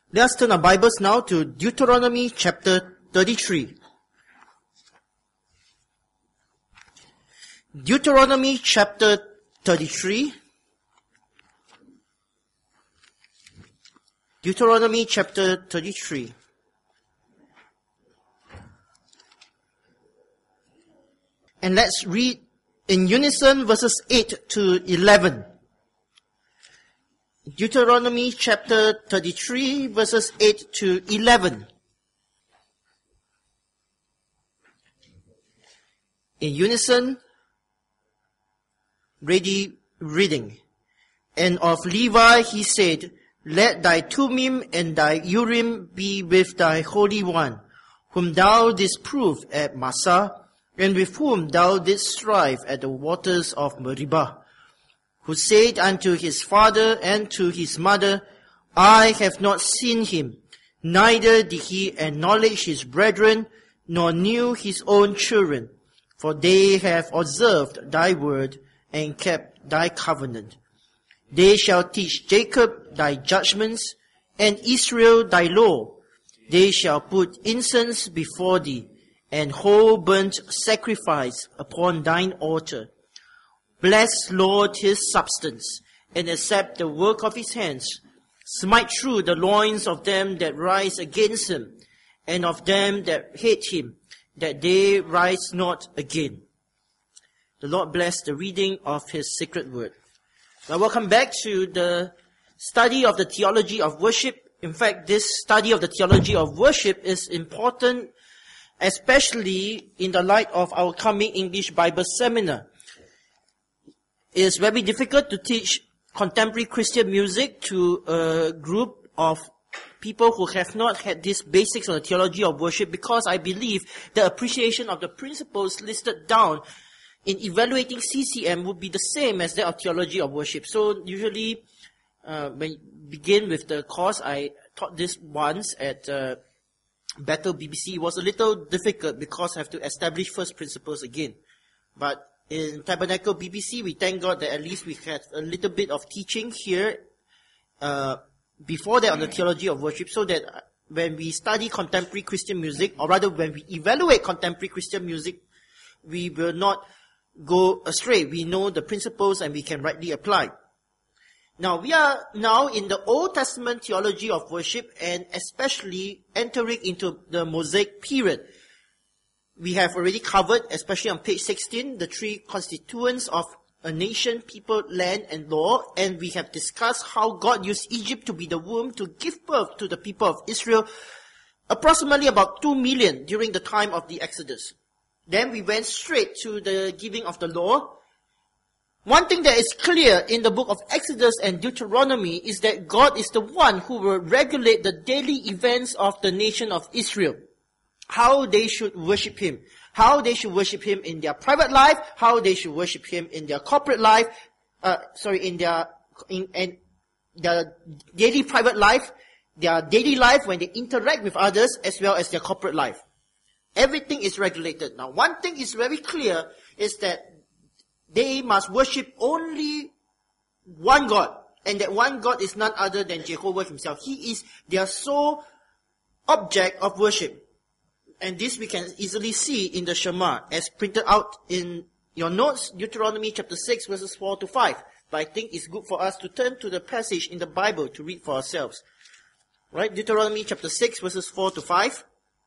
Let us turn our Bibles now to Deuteronomy chapter 33. Deuteronomy chapter 33. Deuteronomy chapter 33. And let's read in unison verses 8 to 11. Deuteronomy chapter 33 verses 8 to 11. In unison, ready, reading. And of Levi he said, Let thy Thummim and thy Urim be with thy Holy One, whom thou didst prove at Massah, and with whom thou didst strive at the waters of Meribah, who said unto his father and to his mother, I have not seen him, neither did he acknowledge his brethren, nor knew his own children, for they have observed thy word and kept thy covenant. They shall teach Jacob thy judgments, and Israel thy law. They shall put incense before thee, and whole burnt sacrifice upon thine altar. Bless, Lord, his substance, and accept the work of his hands. Smite through the loins of them that rise against him, and of them that hate him, that they rise not again. The Lord bless the reading of his sacred word. Now, welcome back to the study of the theology of worship. In fact, this study of the theology of worship is important, especially in the light of our coming English Bible seminar. It is very difficult to teach contemporary Christian music to a group of people who have not had these basics on the theology of worship, because I believe the appreciation of the principles listed down in evaluating CCM would be the same as that of theology of worship. So usually, when you begin with the course, I taught this once at Bethel BBC. It was a little difficult because I have to establish first principles again. But in Tabernacle BBC, we thank God that at least we had a little bit of teaching here before that on the theology of worship, so that when we study contemporary Christian music, or rather when we evaluate contemporary Christian music, we will not go astray. We know the principles and we can rightly apply. Now, we are now in the Old Testament theology of worship, and especially entering into the Mosaic period. We have already covered, especially on page 16, the three constituents of a nation, people, land, and law. And we have discussed how God used Egypt to be the womb to give birth to the people of Israel, approximately about 2 million during the time of the Exodus. Then we went straight to the giving of the law. One thing that is clear in the book of Exodus and Deuteronomy is that God is the one who will regulate the daily events of the nation of Israel. How they should worship Him. How they should worship Him in their private life. How they should worship Him in their corporate life. In their daily private life. Their daily life when they interact with others, as well as their corporate life. Everything is regulated. Now, one thing is very clear is that they must worship only one God. And that one God is none other than Jehovah Himself. He is their sole object of worship. And this we can easily see in the Shema, as printed out in your notes, Deuteronomy chapter 6 verses 4 to 5. But I think it's good for us to turn to the passage in the Bible to read for ourselves. Right? Deuteronomy chapter 6 verses 4 to 5.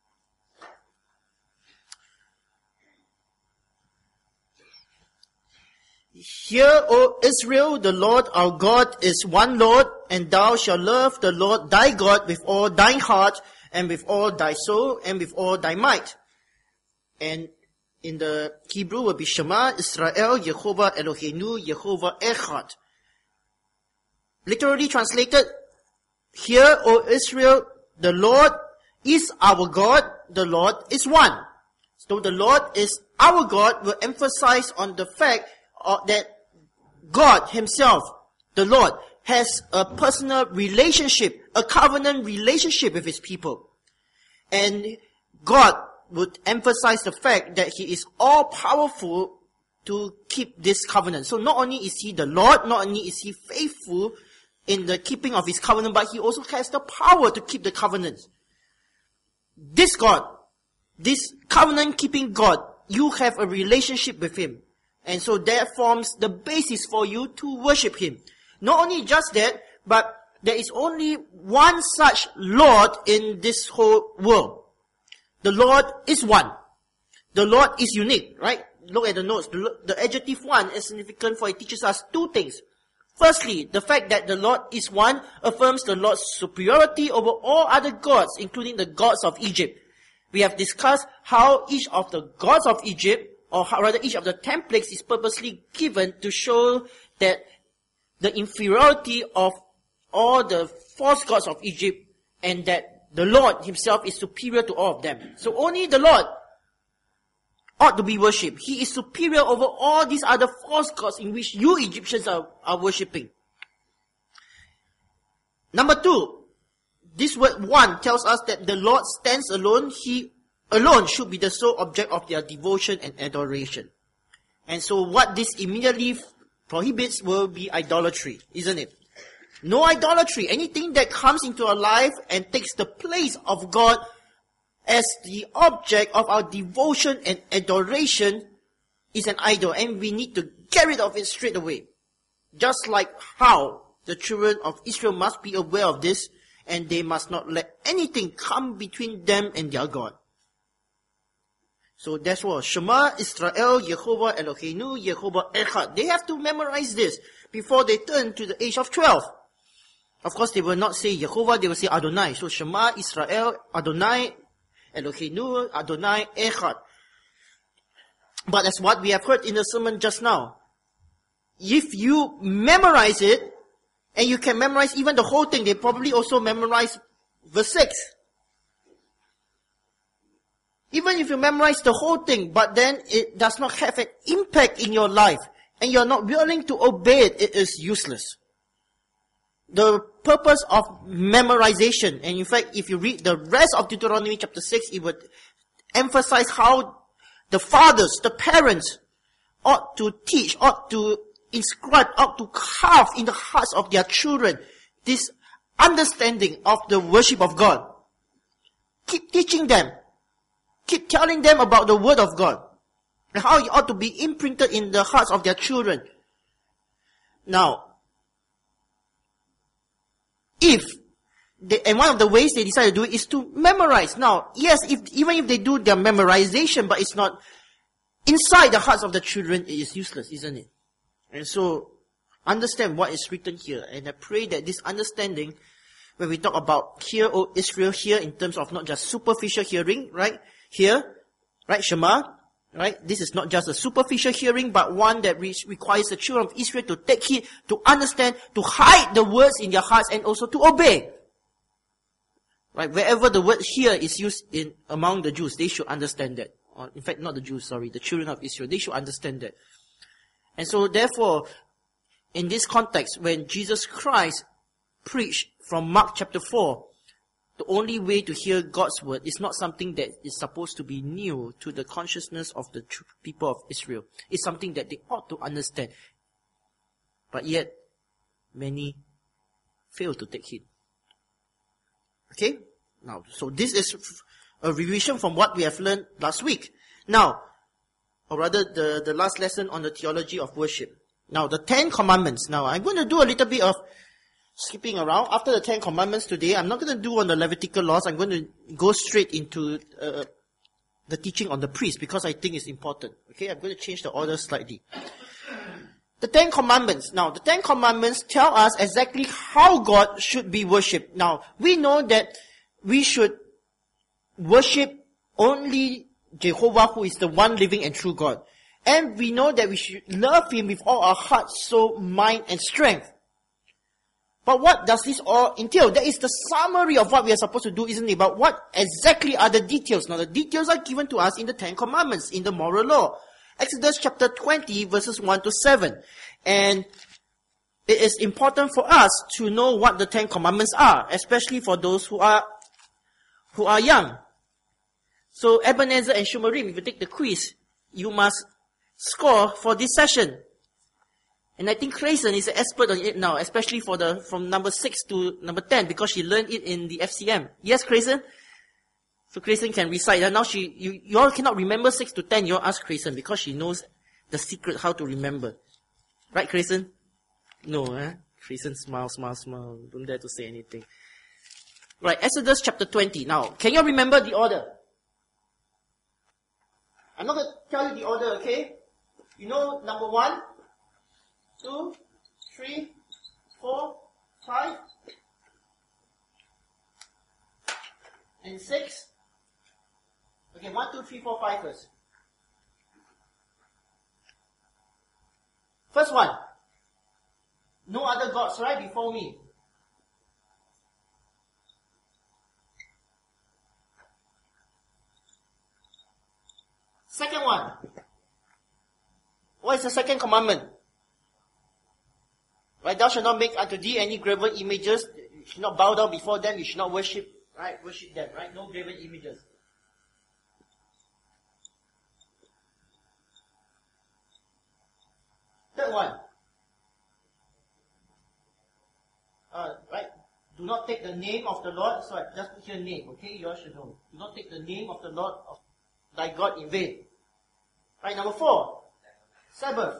Hear, O Israel, the Lord our God is one Lord, and thou shalt love the Lord thy God with all thine heart, and with all thy soul, and with all thy might. And in the Hebrew will be Shema Israel, Yehovah Eloheinu, Yehovah Echad. Literally translated, Hear, O Israel, the Lord is our God, the Lord is one. So the Lord is our God will emphasize on the fact that God Himself, the Lord, has a personal relationship, a covenant relationship with His people. And God would emphasize the fact that He is all-powerful to keep this covenant. So not only is He the Lord, not only is He faithful in the keeping of his covenant, but he also has the power to keep the covenant. This God, this covenant-keeping God, you have a relationship with him. And so that forms the basis for you to worship him. Not only just that, but there is only one such Lord in this whole world. The Lord is one. The Lord is unique, right? Look at the notes. The adjective one is significant, for it teaches us two things. Firstly, the fact that the Lord is one affirms the Lord's superiority over all other gods, including the gods of Egypt. We have discussed how each of the gods of Egypt, or rather each of the 10 plagues, is purposely given to show that the inferiority of all the false gods of Egypt, and that the Lord himself is superior to all of them. So only the Lord ought to be worshipped. He is superior over all these other false gods in which you Egyptians are worshipping. Number two, this word one tells us that the Lord stands alone. He alone should be the sole object of their devotion and adoration. And so what this immediately prohibits will be idolatry, isn't it? No idolatry. Anything that comes into our life and takes the place of God as the object of our devotion and adoration is an idol, and we need to get rid of it straight away. Just like how the children of Israel must be aware of this, and they must not let anything come between them and their God. So that's what Shema Israel, Yehovah Eloheinu, Yehovah Echad. They have to memorize this before they turn to the age of 12. Of course, they will not say Yehovah, they will say Adonai. So Shema Israel, Adonai Eloheinu, Adonai Echad. But that's what we have heard in the sermon just now. If you memorize it, and you can memorize even the whole thing, they probably also memorize verse 6. Even if you memorize the whole thing, but then it does not have an impact in your life, and you're not willing to obey it, it is useless. The purpose of memorization, and in fact, if you read the rest of Deuteronomy chapter 6, it would emphasize how the fathers, the parents, ought to teach, ought to inscribe, ought to carve in the hearts of their children this understanding of the worship of God. Keep teaching them. Keep telling them about the word of God, and how it ought to be imprinted in the hearts of their children. Now, and one of the ways they decide to do it is to memorize. Now, yes, even if they do their memorization, but it's not inside the hearts of the children, it is useless, isn't it? And so, understand what is written here. And I pray that this understanding, when we talk about hear, O Israel, here in terms of not just superficial hearing, right? Here, right, Shema, right? This is not just a superficial hearing, but one that requires the children of Israel to take heed, to understand, to hide the words in their hearts, and also to obey. Right? Wherever the word hear is used among the Jews, they should understand that. Or, in fact, not the Jews, the children of Israel, they should understand that. And so, therefore, in this context, when Jesus Christ preached from Mark chapter 4, the only way to hear God's word is not something that is supposed to be new to the consciousness of the people of Israel. It's something that they ought to understand. But yet, many fail to take heed. Okay? Now, so this is a revision from what we have learned last week. Now, or rather the last lesson on the theology of worship. Now, the 10 Commandments. Now, I'm going to do a little bit of skipping around. After the 10 Commandments today, I'm not going to do on the Levitical laws. I'm going to go straight into the teaching on the priest, because I think it's important. Okay, I'm going to change the order slightly. The 10 Commandments. Now, the 10 Commandments tell us exactly how God should be worshipped. Now, we know that we should worship only Jehovah, who is the one living and true God. And we know that we should love Him with all our heart, soul, mind, and strength. But what does this all entail? That is the summary of what we are supposed to do, isn't it? But what exactly are the details? Now, the details are given to us in the 10 Commandments, in the moral law. Exodus chapter 20, verses 1 to 7. And it is important for us to know what the 10 Commandments are, especially for those who are young. So, Ebenezer and Shumarim, if you take the quiz, you must score for this session. And I think Grayson is an expert on it now, especially from number 6 to number 10, because she learned it in the FCM. Yes, Grayson? So Grayson can recite. And now you all cannot remember 6 to 10, you all ask Grayson, because she knows the secret how to remember. Right, Grayson? No, eh? Grayson smile. Don't dare to say anything. Right, Exodus chapter 20. Now, can you remember the order? I'm not going to tell you the order, okay? You know number 1, 2, 3, 4, 5, and 6. Okay, 1, 2, 3, 4, 5 first. First one. No other gods, right, before me. Second one. What is the second commandment? Right, thou shalt not make unto thee any graven images. You should not bow down before them. You should not worship, right? Worship them, right? No graven images. Third one. Right? Do not take the name of the Lord. So I just put here name, okay? You all should know. Do not take the name of the Lord of thy God in vain. Right, number 4. Sabbath.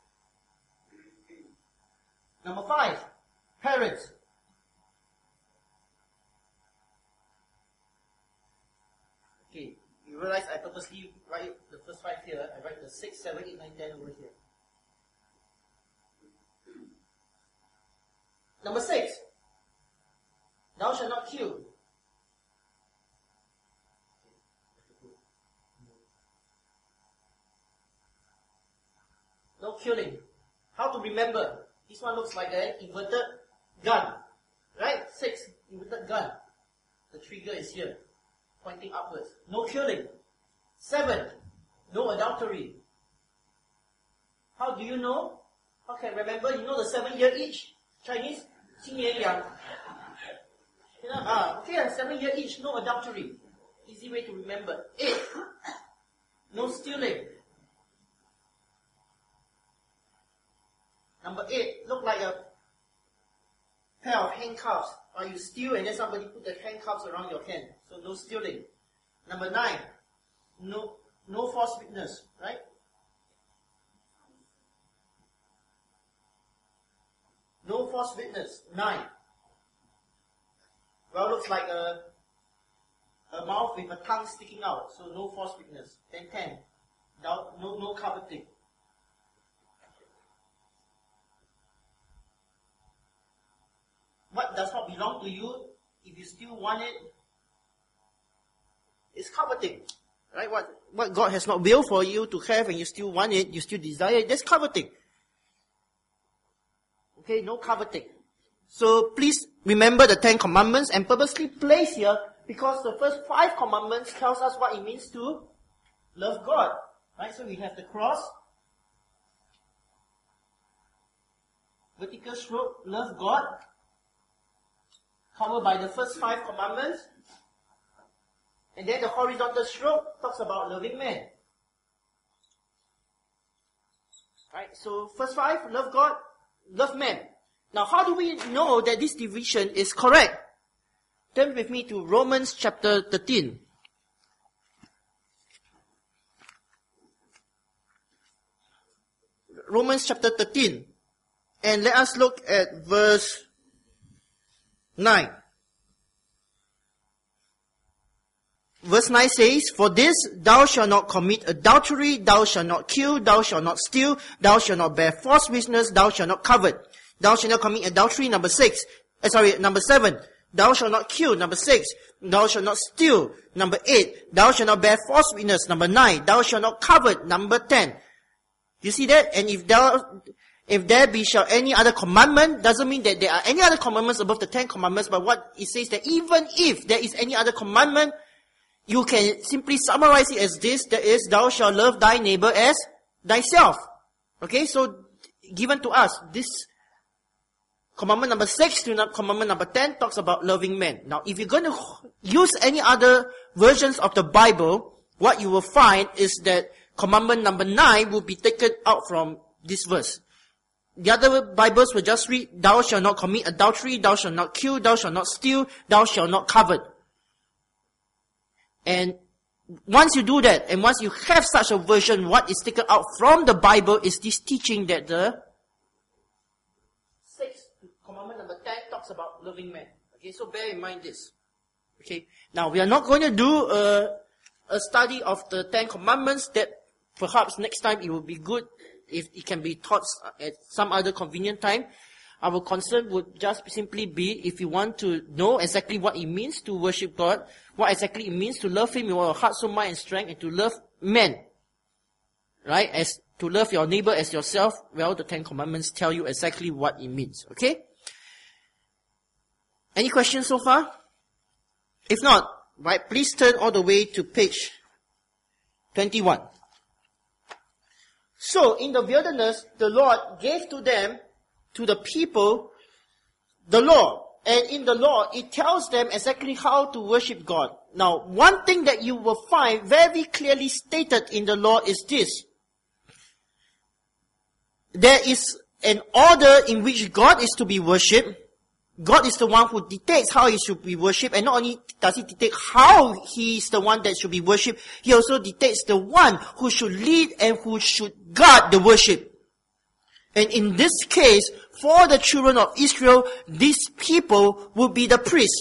Number 5. Parents. Okay, you realize I purposely write the first 5 here. I write the 6, 7, 8, 9, 10 over here. Number 6. Thou shalt not kill. No killing. How to remember? This one looks like an inverted gun. Right? 6. Inverted gun. The trigger is here. Pointing upwards. No killing. 7. No adultery. How do you know? How can I remember? You know the 7-year itch? Chinese? 新年养. Okay, 7-year itch. No adultery. Easy way to remember. 8. No stealing. Number 8, look like a pair of handcuffs. Or you steal and then somebody put the handcuffs around your hand. So no stealing. Number 9, no false witness, right? No false witness. 9. Well, looks like a mouth with a tongue sticking out. So no false witness. Then 10, no coveting. What does not belong to you, if you still want it, is coveting. Right? What God has not willed for you to have and you still want it, you still desire it, that's coveting. Okay, no coveting. So please remember the 10 commandments and purposely place here because the first 5 commandments tells us what it means to love God. Right? So we have the cross, vertical stroke, love God, covered by the first 5 commandments. And then the horizontal stroke talks about loving man. Right? So first 5, love God, love man. Now how do we know that this division is correct? Turn with me to Romans chapter 13. Romans chapter 13. And let us look at verse 9. Verse 9 says, For this thou shalt not commit adultery, thou shalt not kill, thou shalt not steal, thou shalt not bear false witness, thou shalt not covet. Thou shalt not commit adultery, number 7. Thou shalt not kill, number 6. Thou shalt not steal, number 8. Thou shalt not bear false witness, number 9. Thou shalt not covet, number 10. You see that? And if there be shall any other commandment, doesn't mean that there are any other commandments above the 10 commandments, but what it says that even if there is any other commandment, you can simply summarize it as this, that is, thou shalt love thy neighbor as thyself. Okay, so given to us, this commandment number 6 to commandment number 10 talks about loving men. Now, if you're going to use any other versions of the Bible, what you will find is that commandment number 9 will be taken out from this verse. the other Bibles will just read, thou shalt not commit adultery, thou shalt not kill, thou shalt not steal, thou shalt not covet. And once you do that, and once you have such a version, what is taken out from the Bible is this teaching that the 6th commandment number 10 talks about loving men. Okay, so bear in mind this. Okay, now we are not going to do a study of the 10 commandments. That perhaps next time it will be good if it can be taught at some other convenient time. Our concern would just simply be, if you want to know exactly what it means to worship God, what exactly it means to love Him with your heart, soul, mind, and strength, and to love men, right? As to love your neighbor as yourself. Well, the 10 commandments tell you exactly what it means. Okay? Any questions so far? If not, right, please turn all the way to page 21. So, in the wilderness, the Lord gave to them, to the people, the law. And in the law, it tells them exactly how to worship God. Now, one thing that you will find very clearly stated in the law is this. There is an order in which God is to be worshipped. God is the one who dictates how He should be worshipped. And not only does He dictate how He is the one that should be worshipped, He also dictates the one who should lead and who should guard the worship. And in this case, for the children of Israel, these people will be the priests.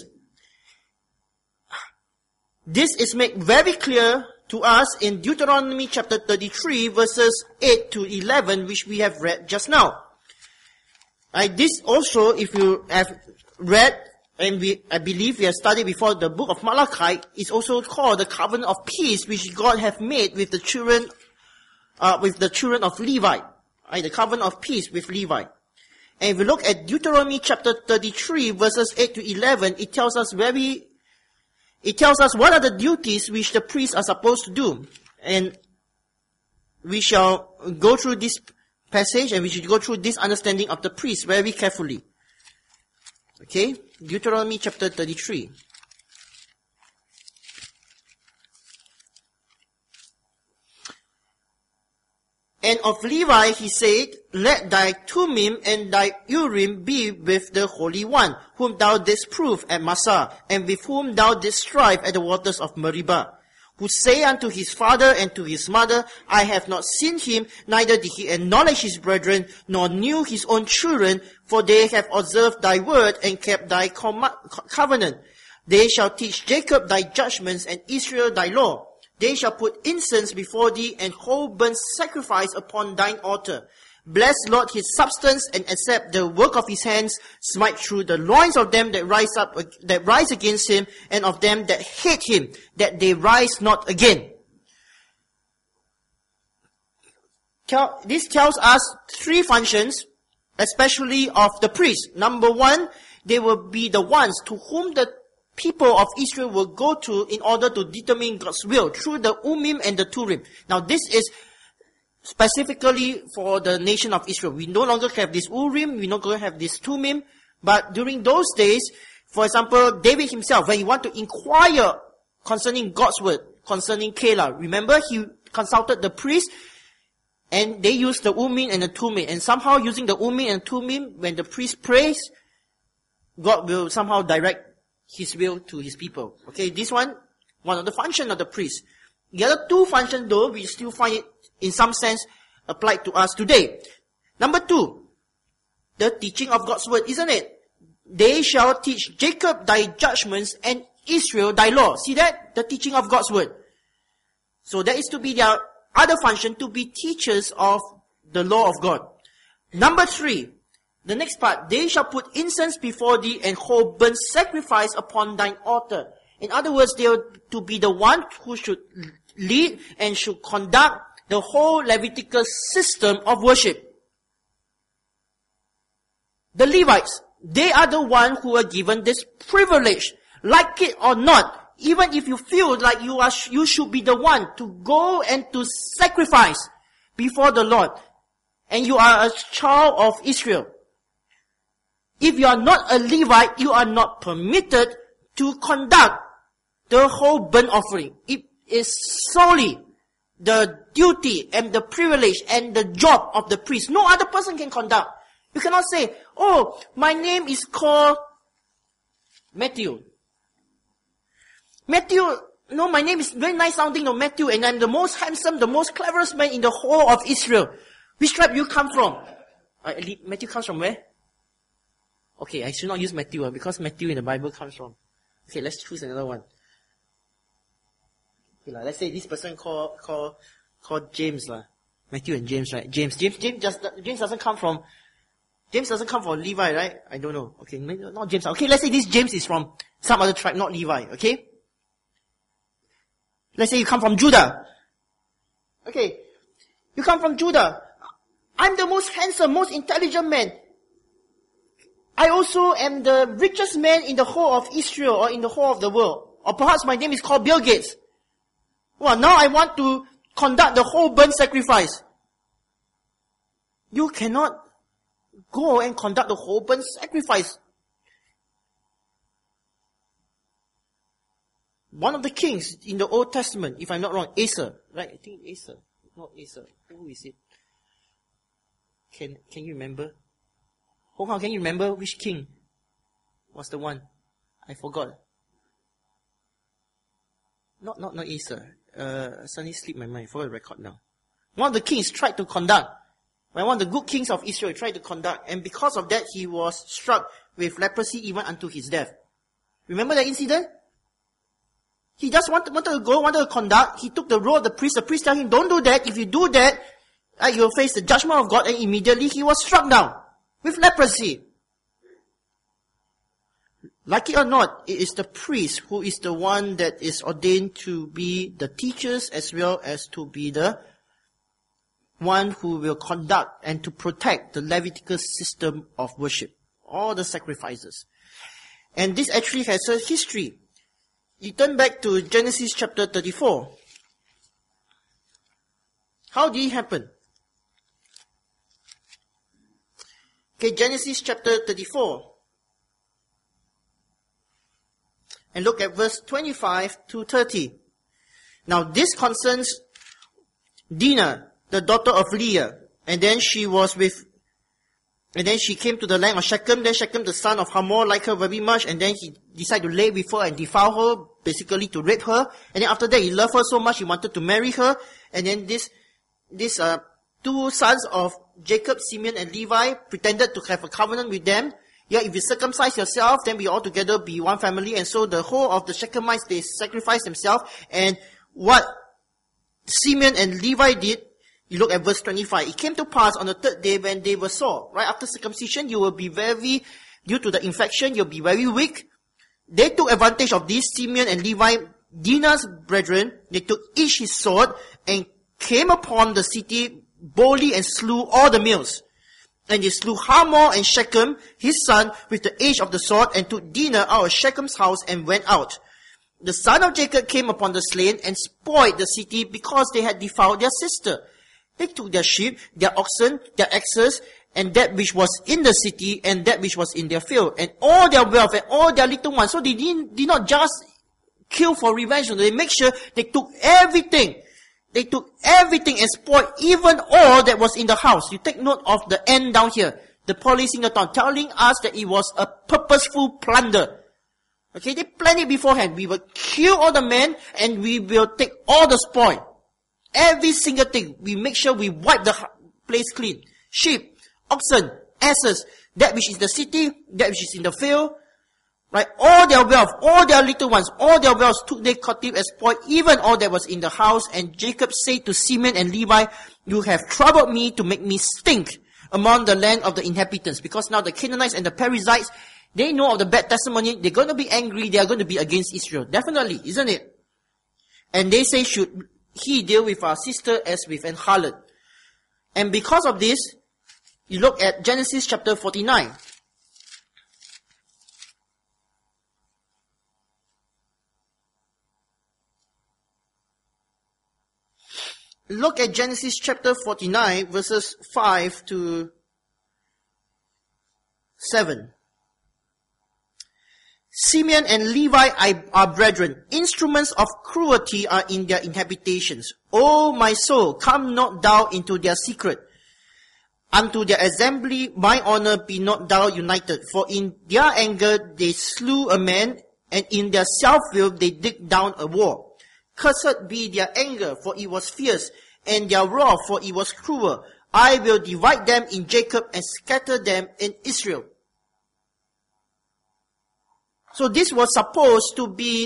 This is made very clear to us in Deuteronomy chapter 33, verses 8 to 11, which we have read just now. This also, if you have read, and I believe we have studied before, the book of Malachi, is also called the covenant of peace, which God have made with the children of Levi. The covenant of peace with Levi. And if we look at Deuteronomy chapter 33, verses 8 to 11, it tells us what are the duties which the priests are supposed to do. And we shall go through this passage, and we should go through this understanding of the priest very carefully. Okay? Deuteronomy chapter 33. And of Levi he said, let thy Thummim and thy Urim be with the Holy One, whom thou didst prove at Massah, and with whom thou didst strive at the waters of Meribah, who say unto his father and to his mother, I have not seen him, neither did he acknowledge his brethren, nor knew his own children, for they have observed thy word and kept thy covenant. They shall teach Jacob thy judgments and Israel thy law. They shall put incense before thee and whole burnt sacrifice upon thine altar. Bless Lord his substance and accept the work of his hands. Smite through the loins of them that rise against him, and of them that hate him, that they rise not again. This tells us 3 functions, especially of the priests. Number 1, they will be the ones to whom the people of Israel will go to in order to determine God's will through the Urim and the Thummim. Now this is specifically for the nation of Israel. We no longer have this Urim, we no longer have this Thummim, but during those days, for example, David himself, when he wanted to inquire concerning God's word, concerning Keilah, remember he consulted the priest, and they used the Urim and the Thummim, and somehow using the Urim and Thummim, when the priest prays, God will somehow direct His will to His people. Okay, this one of the functions of the priest. The other 2 functions though, we still find it in some sense applied to us today. Number 2, the teaching of God's word, isn't it? They shall teach Jacob thy judgments and Israel thy law. See that? The teaching of God's word. So that is to be their other function, to be teachers of the law of God. Number 3, the next part, they shall put incense before thee and whole burnt sacrifice upon thine altar. In other words, they are to be the one who should lead and should conduct the whole Levitical system of worship. The Levites, they are the one who are given this privilege. Like it or not, even if you feel like you should be the one to go and to sacrifice before the Lord, and you are a child of Israel, if you are not a Levite, you are not permitted to conduct the whole burnt offering. It is solely the duty and the privilege and the job of the priest. No other person can conduct. You cannot say, oh, my name is called Matthew. Matthew, no, my name is very nice sounding, no, Matthew, and I'm the most handsome, the most cleverest man in the whole of Israel. Which tribe you come from? Matthew comes from where? Okay, I should not use Matthew, because Matthew in the Bible comes from. Okay, let's choose another one. Okay, let's say this person called James, Matthew and James, right? James doesn't come from Levi, right? I don't know. Okay, not James. Okay, let's say this James is from some other tribe, not Levi, okay? Let's say you come from Judah. Okay, you come from Judah. I'm the most handsome, most intelligent man. I also am the richest man in the whole of Israel or in the whole of the world. Or perhaps my name is called Bill Gates. Well, now I want to conduct the whole burnt sacrifice. You cannot go and conduct the whole burnt sacrifice. One of the kings in the Old Testament, if I'm not wrong, Asa, right? I think Asa, not Asa. Who is it? Can you remember? Hong Kong, can you remember which king was the one? I forgot. Not Asa. Suddenly slipped my mind. I forgot the record now. One of the kings tried to conduct. One of the good kings of Israel tried to conduct, and because of that, he was struck with leprosy even unto his death. Remember that incident? He just wanted to conduct. He took the role of the priest. The priest told him, don't do that. If you do that, you'll face the judgment of God, and immediately he was struck down with leprosy. Like it or not, it is the priest who is the one that is ordained to be the teachers as well as to be the one who will conduct and to protect the Levitical system of worship. All the sacrifices. And this actually has a history. You turn back to Genesis chapter 34. How did it happen? Okay, Genesis chapter 34. And look at verse 25 to 30. Now this concerns Dinah, the daughter of Leah. And then she came to the land of Shechem. Then Shechem, the son of Hamor, liked her very much. And then he decided to lay with her and defile her, basically to rape her. And then after that, he loved her so much, he wanted to marry her. And then these two sons of Jacob, Simeon and Levi, pretended to have a covenant with them. Yeah, if you circumcise yourself, then we all together be one family. And so the whole of the Shechemites, they sacrificed themselves. And what Simeon and Levi did, you look at verse 25. It came to pass on the third day when they were sore. Right after circumcision, you will be due to the infection, you'll be very weak. They took advantage of this, Simeon and Levi, Dinah's brethren. They took each his sword and came upon the city boldly and slew all the males. And they slew Hamor and Shechem, his son, with the edge of the sword, and took Dinah out of Shechem's house and went out. The son of Jacob came upon the slain and spoiled the city because they had defiled their sister. They took their sheep, their oxen, their asses, and that which was in the city, and that which was in their field, and all their wealth, and all their little ones. So they did not just kill for revenge. They make sure they took everything. They took everything and spoiled even all that was in the house. You take note of the end down here. The police in the town telling us that it was a purposeful plunder. Okay, they planned it beforehand. We will kill all the men and we will take all the spoil. Every single thing. We make sure we wipe the place clean. Sheep, oxen, asses, that which is the city, that which is in the field. Right, all their wealth, all their little ones, all their wealth took they captive as spoil, even all that was in the house. And Jacob said to Simeon and Levi, you have troubled me to make me stink among the land of the inhabitants. Because now the Canaanites and the Perizzites, they know of the bad testimony. They're going to be angry. They are going to be against Israel. Definitely, isn't it? And they say, should he deal with our sister as with an harlot? And because of this, you look at Genesis chapter 49. Look at Genesis chapter 49, verses 5 to 7. Simeon and Levi are brethren. Instruments of cruelty are in their inhabitations. O my soul, come not thou into their secret. unto their assembly my honor be not thou united. For in their anger they slew a man, and in their self-will they dig down a wall. Cursed be their anger, for it was fierce, and their wrath, for it was cruel. I will divide them in Jacob and scatter them in Israel. So this was supposed to be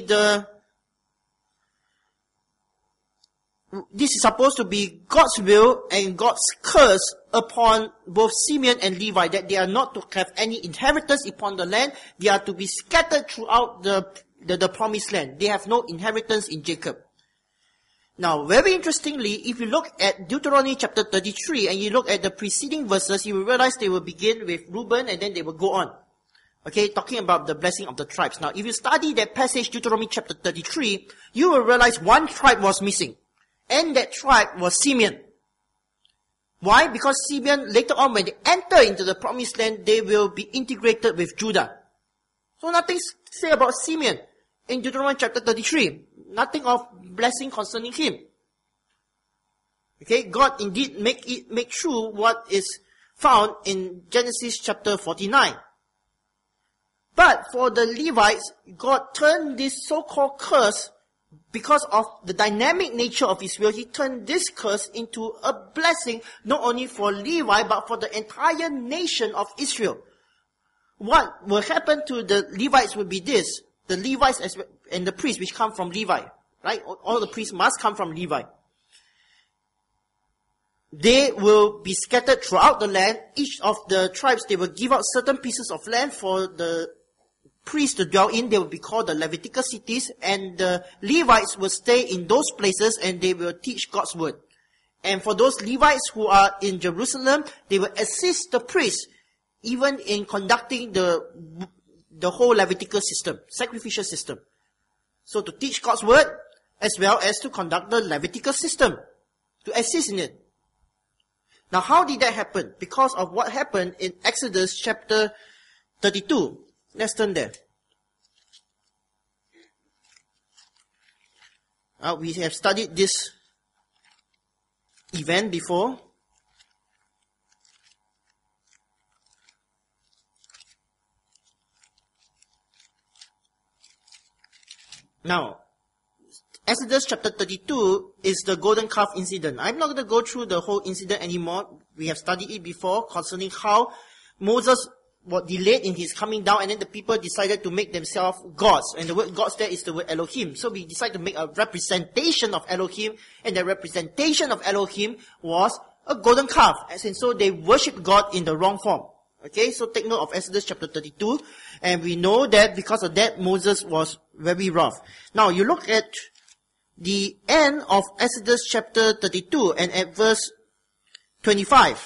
this is supposed to be God's will and God's curse upon both Simeon and Levi, that they are not to have any inheritance upon the land. They are to be scattered throughout the promised land. They have no inheritance in Jacob. Now, very interestingly, if you look at Deuteronomy chapter 33 and you look at the preceding verses, you will realize they will begin with Reuben and then they will go on. Okay, talking about the blessing of the tribes. Now, if you study that passage, Deuteronomy chapter 33, you will realize one tribe was missing. And that tribe was Simeon. Why? Because Simeon, later on when they enter into the promised land, they will be integrated with Judah. So nothing to say about Simeon in Deuteronomy chapter 33. Nothing of blessing concerning him. Okay, God indeed make true what is found in Genesis chapter 49. But for the Levites, God turned this so-called curse, because of the dynamic nature of His will, He turned this curse into a blessing, not only for Levi, but for the entire nation of Israel. What will happen to the Levites will be this: the Levites and the priests which come from Levi, right? All the priests must come from Levi. They will be scattered throughout the land. Each of the tribes, they will give out certain pieces of land for the priests to dwell in. They will be called the Levitical cities, and the Levites will stay in those places and they will teach God's word. And for those Levites who are in Jerusalem, they will assist the priests even in conducting the whole Levitical system, sacrificial system. So to teach God's word as well as to conduct the Levitical system, to assist in it. Now how did that happen? Because of what happened in Exodus chapter 32. Let's turn there. We have studied this event before. Now, Exodus chapter 32 is the golden calf incident. I'm not going to go through the whole incident anymore. We have studied it before concerning how Moses was delayed in his coming down, and then the people decided to make themselves gods. And the word gods there is the word Elohim. So we decided to make a representation of Elohim, and the representation of Elohim was a golden calf. And so they worship God in the wrong form. Okay, so take note of Exodus chapter 32. And we know that because of that, Moses was very rough. Now you look at the end of Exodus chapter 32 and at verse 25.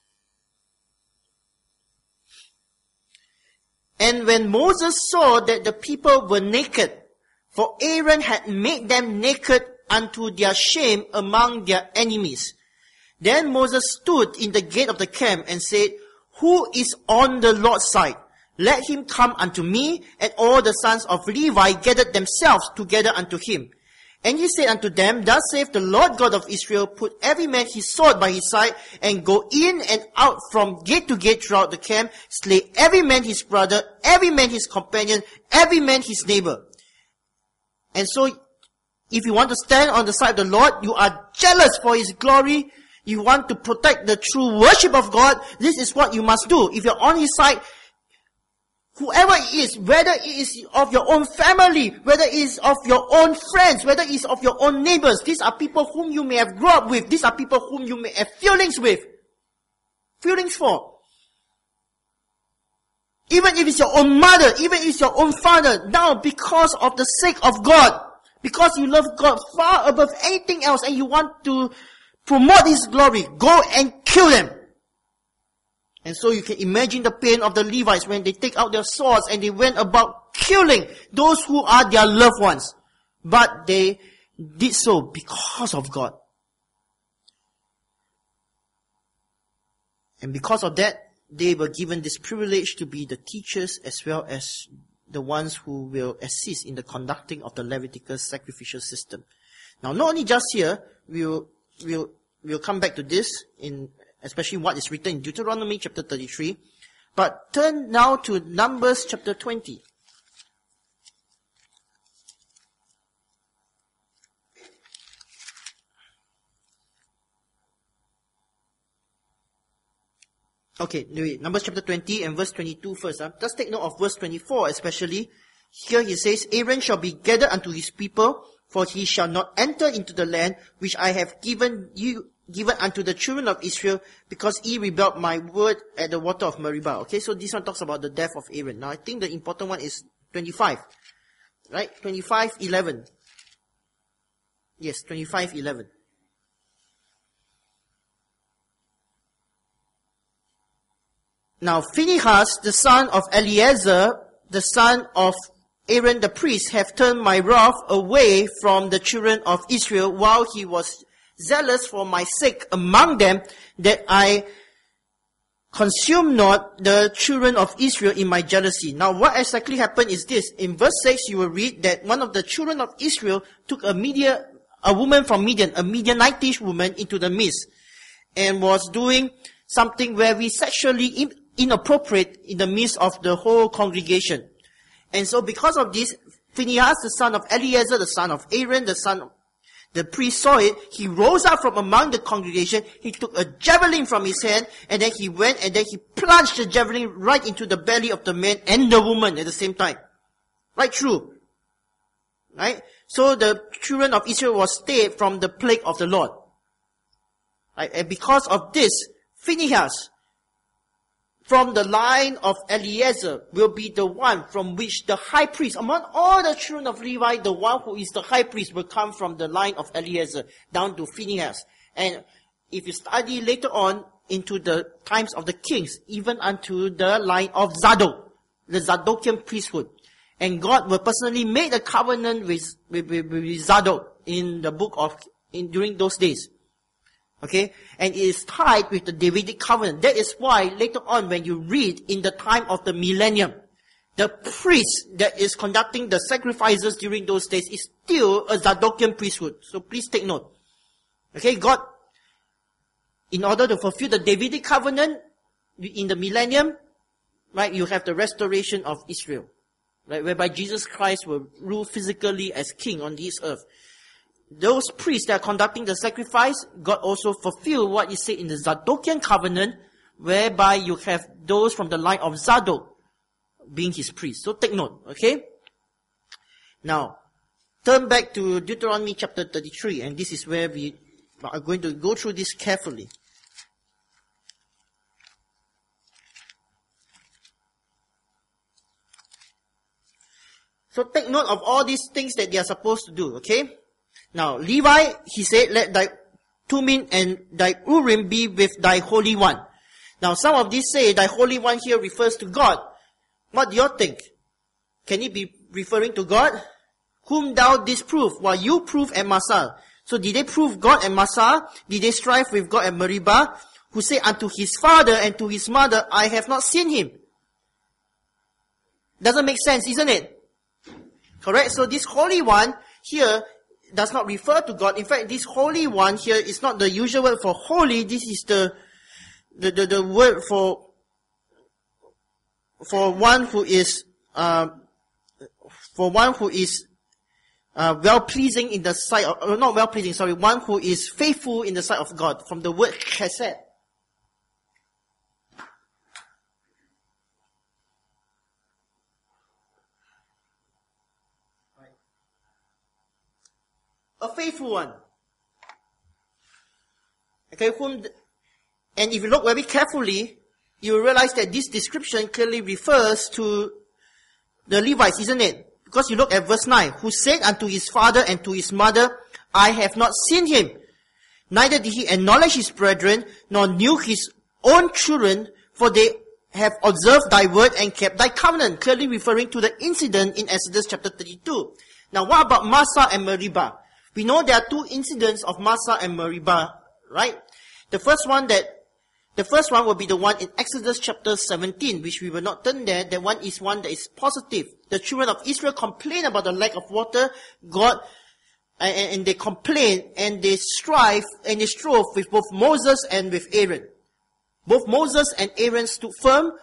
And when Moses saw that the people were naked, for Aaron had made them naked unto their shame among their enemies, then Moses stood in the gate of the camp and said, Who is on the Lord's side? Let him come unto me. And all the sons of Levi gathered themselves together unto him. And he said unto them, Thus saith the Lord God of Israel, Put every man his sword by his side, and go in and out from gate to gate throughout the camp, slay every man his brother, every man his companion, every man his neighbor. And so, if you want to stand on the side of the Lord, you are jealous for His glory, you want to protect the true worship of God, this is what you must do. If you're on His side, whoever it is, whether it is of your own family, whether it is of your own friends, whether it is of your own neighbors, these are people whom you may have grown up with. These are people whom you may have feelings with. Feelings for. Even if it's your own mother, even if it's your own father, now because of the sake of God, because you love God far above anything else and you want to promote His glory, go and kill them. And so you can imagine the pain of the Levites when they take out their swords and they went about killing those who are their loved ones. But they did so because of God. And because of that, they were given this privilege to be the teachers as well as the ones who will assist in the conducting of the Levitical sacrificial system. Now, not only just here, we'll come back to this in especially what is written in Deuteronomy chapter 33. But turn now to Numbers chapter 20. Okay, Numbers chapter 20 and verse 22 first. Just take note of verse 24 especially. Here he says, Aaron shall be gathered unto his people, for he shall not enter into the land which I have given unto the children of Israel, because he rebelled my word at the water of Meribah. Okay, so this one talks about the death of Aaron. Now I think the important one is 25. Right? 25:11. Yes, 25:11. Now Phinehas, the son of Eleazar, the son of Aaron the priest, have turned my wrath away from the children of Israel, while he was zealous for my sake among them, that I consume not the children of Israel in my jealousy. Now what exactly happened is this. In verse 6 you will read that one of the children of Israel took a woman from Midian, a Midianitish woman, into the midst, and was doing something very sexually inappropriate in the midst of the whole congregation. And so because of this, Phinehas, the son of Eleazar, the son of Aaron, the priest saw it. He rose up from among the congregation. He took a javelin from his hand, and then he went and then he plunged the javelin right into the belly of the man and the woman at the same time. Right through. Right? So the children of Israel was saved from the plague of the Lord. Right? And because of this, Phinehas, from the line of Eleazar, will be the one from which the high priest, among all the children of Levi, the one who is the high priest will come from the line of Eleazar down to Phinehas. And if you study later on into the times of the kings, even unto the line of Zadok, the Zadokian priesthood. And God will personally make a covenant with Zadok in the book of, during those days. Okay? And it is tied with the Davidic covenant. That is why later on when you read in the time of the millennium, the priest that is conducting the sacrifices during those days is still a Zadokian priesthood. So please take note. Okay? God, in order to fulfill the Davidic covenant in the millennium, right, you have the restoration of Israel. Right? Whereby Jesus Christ will rule physically as king on this earth. Those priests that are conducting the sacrifice, God also fulfilled what is said in the Zadokian covenant, whereby you have those from the line of Zadok being his priest. So take note, okay? Now, turn back to Deuteronomy chapter 33, and this is where we are going to go through this carefully. So take note of all these things that they are supposed to do, okay? Now, Levi, he said, let thy Thummim and thy Urim be with thy Holy One. Now, some of these say thy Holy One here refers to God. What do you think? Can it be referring to God? Whom thou didst prove? Well, you proved at Massah. So did they prove God at Massah? Did they strive with God at Meribah? Who said unto his father and to his mother, I have not seen him. Doesn't make sense, isn't it? Correct? So this Holy One here does not refer to God. In fact, this Holy One here is not the usual word for holy. This is the word for one who is well-pleasing in the sight of, not well-pleasing, sorry, one who is faithful in the sight of God, from the word chesed. A faithful one. Okay, and if you look very carefully, you will realize that this description clearly refers to the Levites, isn't it? Because you look at verse 9, who said unto his father and to his mother, I have not seen him. Neither did he acknowledge his brethren, nor knew his own children, for they have observed thy word and kept thy covenant. Clearly referring to the incident in Exodus chapter 32. Now what about Massah and Meribah? We know there are two incidents of Massah and Meribah, right? The first one will be the one in Exodus chapter 17, which we will not turn there. That one is one that is positive. The children of Israel complain about the lack of water. And they complain and they strive and they strove with both Moses and with Aaron. Both Moses and Aaron stood firm.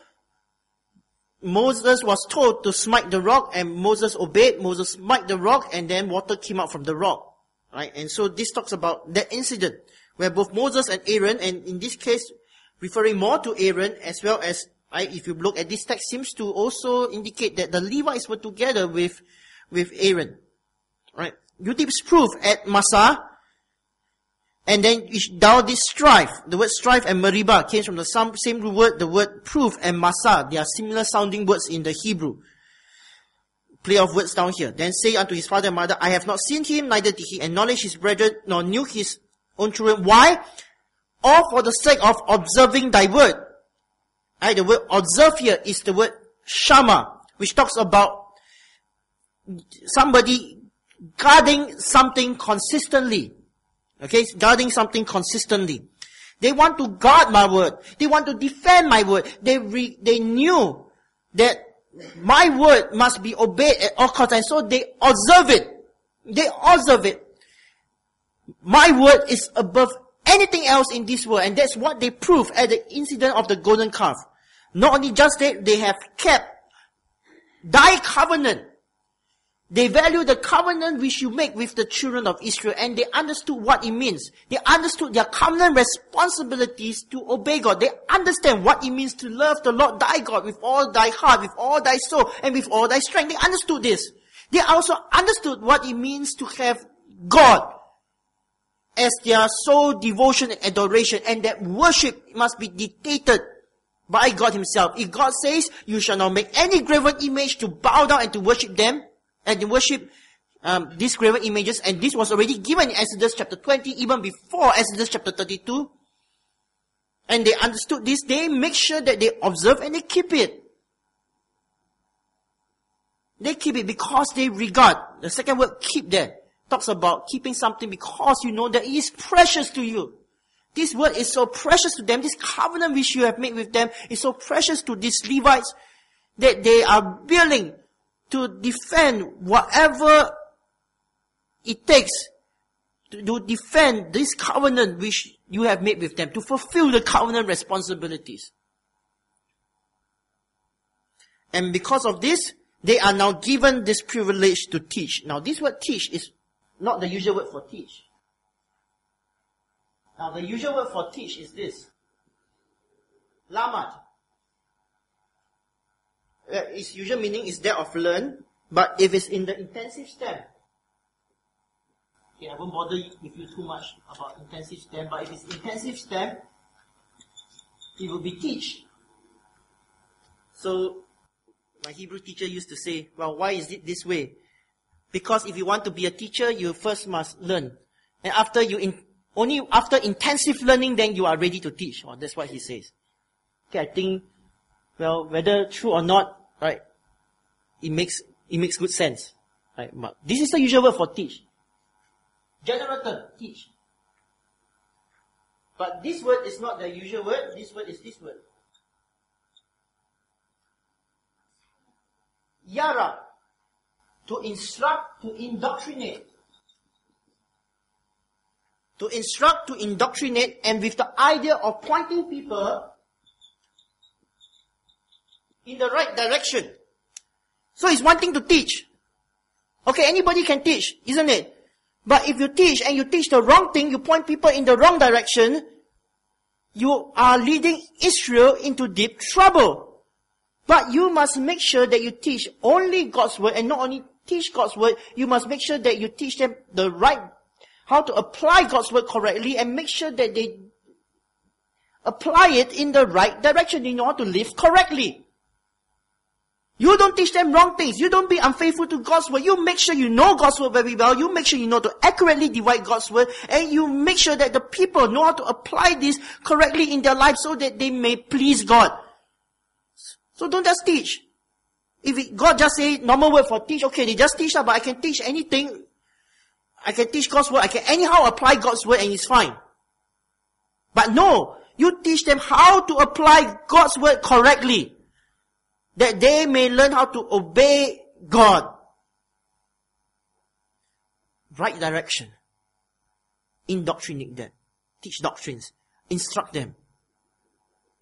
Moses was told to smite the rock, and Moses obeyed. Moses smite the rock, and then water came out from the rock. Right? And so this talks about that incident where both Moses and Aaron, and in this case, referring more to Aaron, as well as, if you look at this text, seems to also indicate that the Levites were together with Aaron. Right? Udip's proof at Massah, and then down this strife. The word strife and Meribah came from the same word, the word proof and Massah. They are similar sounding words in the Hebrew. Play of words down here. Then say unto his father and mother, I have not seen him, neither did he acknowledge his brethren, nor knew his own children. Why? All for the sake of observing thy word. The word observe here is the word shama, which talks about somebody guarding something consistently. Okay, guarding something consistently. They want to guard my word. They want to defend my word. They knew that my word must be obeyed at all costs, and so they observe it. They observe it. My word is above anything else in this world, and that's what they prove at the incident of the golden calf. Not only just that, they have kept thy covenant. They value the covenant which you make with the children of Israel, and they understood what it means. They understood their covenant responsibilities to obey God. They understand what it means to love the Lord thy God with all thy heart, with all thy soul, and with all thy strength. They understood this. They also understood what it means to have God as their sole devotion and adoration, and that worship must be dictated by God himself. If God says, you shall not make any graven image to bow down and to worship them, and to worship these graven images, and this was already given in Exodus chapter 20, even before Exodus chapter 32. And they understood this. They make sure that they observe and they keep it. They keep it because they regard. The second word, keep, there talks about keeping something because you know that it is precious to you. This word is so precious to them. This covenant which you have made with them is so precious to these Levites that they are willing to defend whatever it takes to defend this covenant which you have made with them, to fulfill the covenant responsibilities. And because of this, they are now given this privilege to teach. Now this word teach is not the usual word for teach. Now the usual word for teach is this. Lamat. Its usual meaning is that of learn, but if it's in the intensive stem, okay, I won't bother with you too much about intensive stem, but if it's intensive stem, it will be teach. So, my Hebrew teacher used to say, well, why is it this way? Because if you want to be a teacher, you first must learn. And only after intensive learning, then you are ready to teach. Well, that's what he says. Okay, I think, well, whether true or not, right, it makes good sense. Right? But this is the usual word for teach. General term, teach. But this word is not the usual word. This word is this word. Yara. To instruct, to indoctrinate. To instruct, to indoctrinate, and with the idea of pointing people in the right direction. So it's one thing to teach. Okay, anybody can teach, isn't it? But if you teach and you teach the wrong thing, you point people in the wrong direction, you are leading Israel into deep trouble. But you must make sure that you teach only God's word, and not only teach God's word, you must make sure that you teach them the right, how to apply God's word correctly, and make sure that they apply it in the right direction. They know how to live correctly. You don't teach them wrong things. You don't be unfaithful to God's word. You make sure you know God's word very well. You make sure you know to accurately divide God's word. And you make sure that the people know how to apply this correctly in their life so that they may please God. So don't just teach. If God just say normal word for teach, okay, they just teach, but I can teach anything. I can teach God's word. I can anyhow apply God's word and it's fine. But no, you teach them how to apply God's word correctly, that they may learn how to obey God. Right direction. Indoctrinate them. Teach doctrines. Instruct them.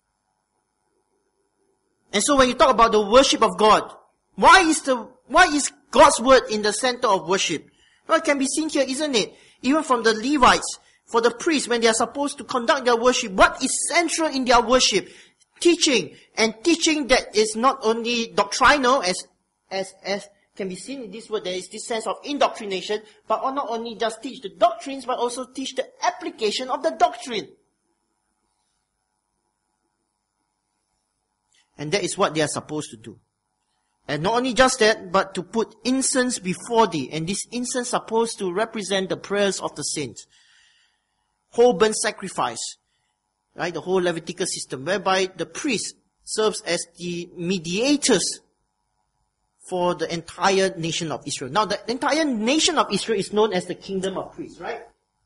And so when you talk about the worship of God, why is God's word in the center of worship? Well, it can be seen here, isn't it? Even from the Levites, for the priests, when they are supposed to conduct their worship, what is central in their worship? Teaching. And teaching that is not only doctrinal, as can be seen in this word, there is this sense of indoctrination, but not only just teach the doctrines, but also teach the application of the doctrine. And that is what they are supposed to do. And not only just that, but to put incense before thee. And this incense supposed to represent the prayers of the saints. Whole burnt sacrifice. Right? The whole Levitical system, whereby the priest serves as the mediators for the entire nation of Israel. Now, the entire nation of Israel is known as the kingdom of priests, right?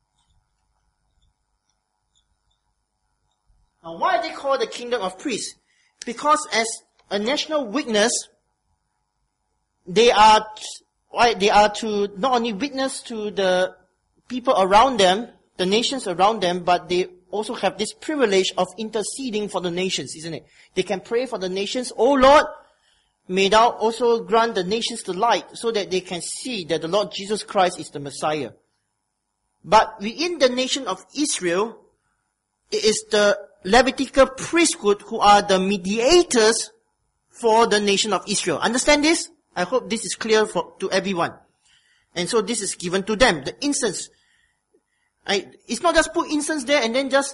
Now, why are they called the kingdom of priests? Because as a national witness, they are to not only witness to the people around them, the nations around them, but they also have this privilege of interceding for the nations, isn't it? They can pray for the nations. Oh Lord, may thou also grant the nations the light, so that they can see that the Lord Jesus Christ is the Messiah. But within the nation of Israel, it is the Levitical priesthood who are the mediators for the nation of Israel. Understand this? I hope this is clear to everyone. And so this is given to them, the incense. It's not just put incense there and then just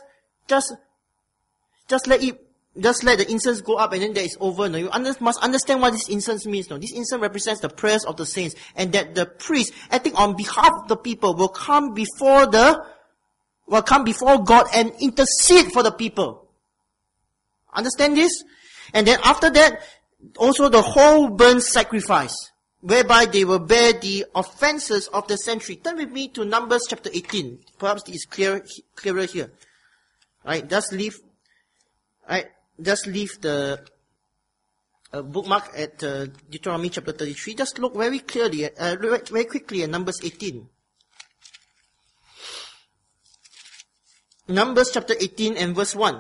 let the incense go up and then that is over. No, you must understand what this incense means. No, this incense represents the prayers of the saints, and that the priest, acting on behalf of the people, will come before God and intercede for the people. Understand this? And then after that, also the whole burnt sacrifice, whereby they will bear the offenses of the century. Turn with me to Numbers chapter 18. Perhaps it is clearer here. Right? Just leave the bookmark at Deuteronomy chapter 33. Just look very clearly, very quickly at Numbers 18. Numbers chapter 18 and verse 1.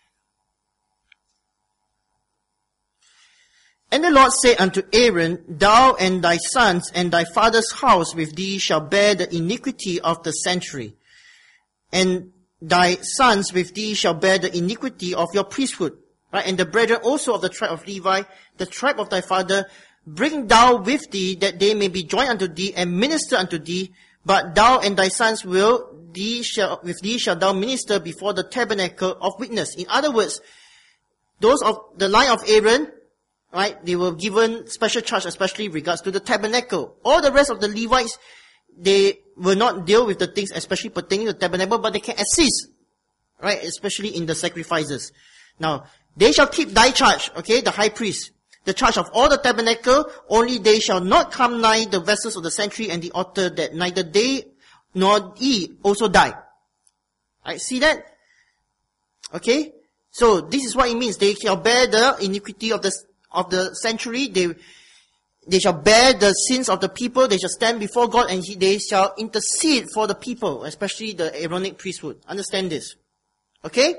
And the Lord said unto Aaron, Thou and thy sons and thy father's house with thee shall bear the iniquity of the century. And thy sons with thee shall bear the iniquity of your priesthood. Right? And the brethren also of the tribe of Levi, the tribe of thy father, bring thou with thee, that they may be joined unto thee and minister unto thee. But thou and thy sons with thee shall thou minister before the tabernacle of witness. In other words, those of the line of Aaron, right, they were given special charge, especially in regards to the tabernacle. All the rest of the Levites, they will not deal with the things especially pertaining to the tabernacle, but they can assist, right, especially in the sacrifices. Now, they shall keep thy charge, okay, the high priest, the charge of all the tabernacle, only they shall not come nigh the vessels of the sanctuary and the altar, that neither they nor ye also die. Right, see that? Okay? So, this is what it means. They shall bear the iniquity of the sanctuary. They shall bear the sins of the people. They shall stand before God and they shall intercede for the people, especially the Aaronic priesthood. Understand this. Okay?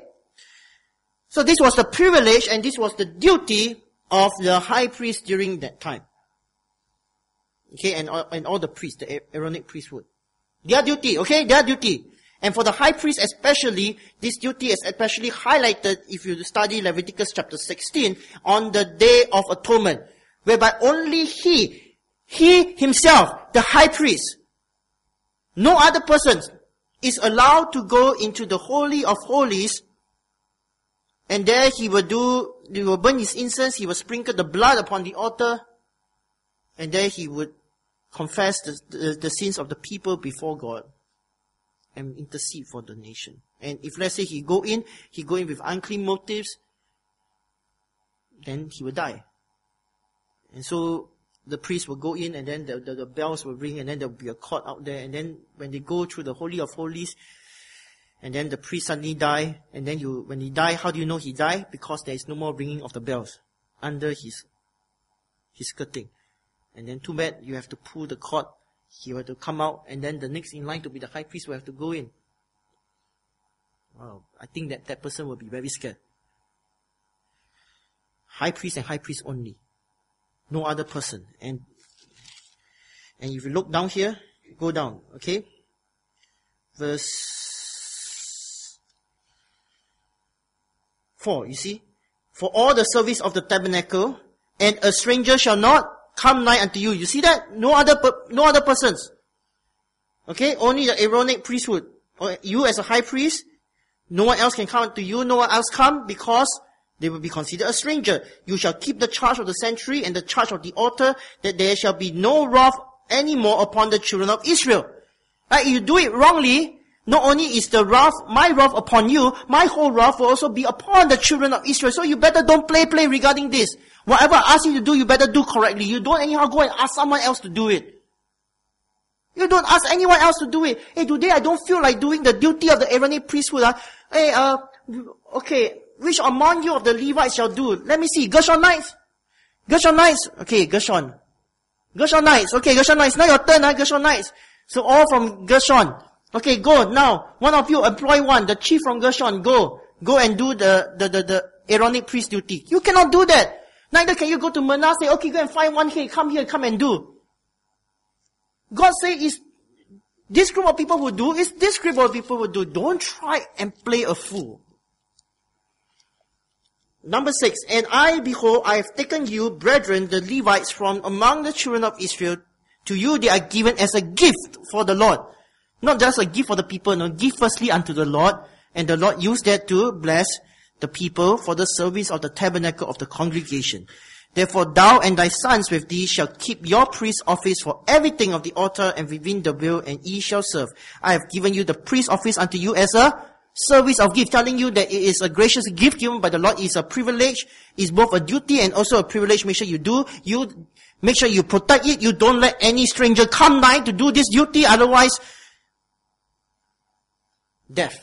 So this was the privilege and this was the duty of the high priest during that time. Okay, and all the priests, the Aaronic priesthood. Their duty, okay, their duty. And for the high priest especially, this duty is especially highlighted if you study Leviticus chapter 16 on the Day of Atonement, whereby only he himself, the high priest, no other person is allowed to go into the Holy of Holies, and there he will burn his incense, he will sprinkle the blood upon the altar, and there he would confess the sins of the people before God and intercede for the nation. And if let's say he go in with unclean motives, then he will die. And so the priest will go in and then the bells will ring and then there will be a court out there, and then when they go through the Holy of Holies, and then the priest suddenly die, and then when he die, how do you know he died? Because there is no more ringing of the bells under his skirting. And then too bad, you have to pull the cord, he will have to come out, and then the next in line to be the high priest will have to go in. Wow, I think that person will be very scared. High priest and high priest only. No other person. And if you look down here, go down, okay? Verse 4, you see? For all the service of the tabernacle, and a stranger shall not come nigh unto you. You see that? No other persons. Okay? Only the Aaronic priesthood. You as a high priest, no one else can come to you, no one else come, because they will be considered a stranger. You shall keep the charge of the sanctuary and the charge of the altar, that there shall be no wrath any more upon the children of Israel. Right? If you do it wrongly, not only is the wrath, my wrath upon you, my whole wrath will also be upon the children of Israel. So you better don't play regarding this. Whatever I ask you to do, you better do correctly. You don't anyhow go and ask someone else to do it. You don't ask anyone else to do it. Hey, today I don't feel like doing the duty of the Aaronic priesthood. Hey, okay, which among you of the Levites shall do? Let me see. Gershonites? Gershonites? Okay, Gershon. Gershonites. Okay, Gershonites. Now your turn, Gershonites. So all from Gershon. Okay, go. Now, one of you employ one, the chief from Gershon. Go and do the Aaronic priest duty. You cannot do that. Neither can you go to Manasseh. Okay, go and find one here. Come and do. God say is this group of people who do, is this group of people who do. Don't try and play a fool. Number 6, and I, behold, I have taken you, brethren, the Levites, from among the children of Israel. To you they are given as a gift for the Lord. Not just a gift for the people, no, give firstly unto the Lord, and the Lord used that to bless the people for the service of the tabernacle of the congregation. Therefore thou and thy sons with thee shall keep your priest office for everything of the altar and within the veil, and ye shall serve. I have given you the priest office unto you as a service of gift, telling you that it is a gracious gift given by the Lord. It is a privilege. It's both a duty and also a privilege. Make sure you do. You make sure you protect it. You don't let any stranger come nigh to do this duty. Otherwise, death.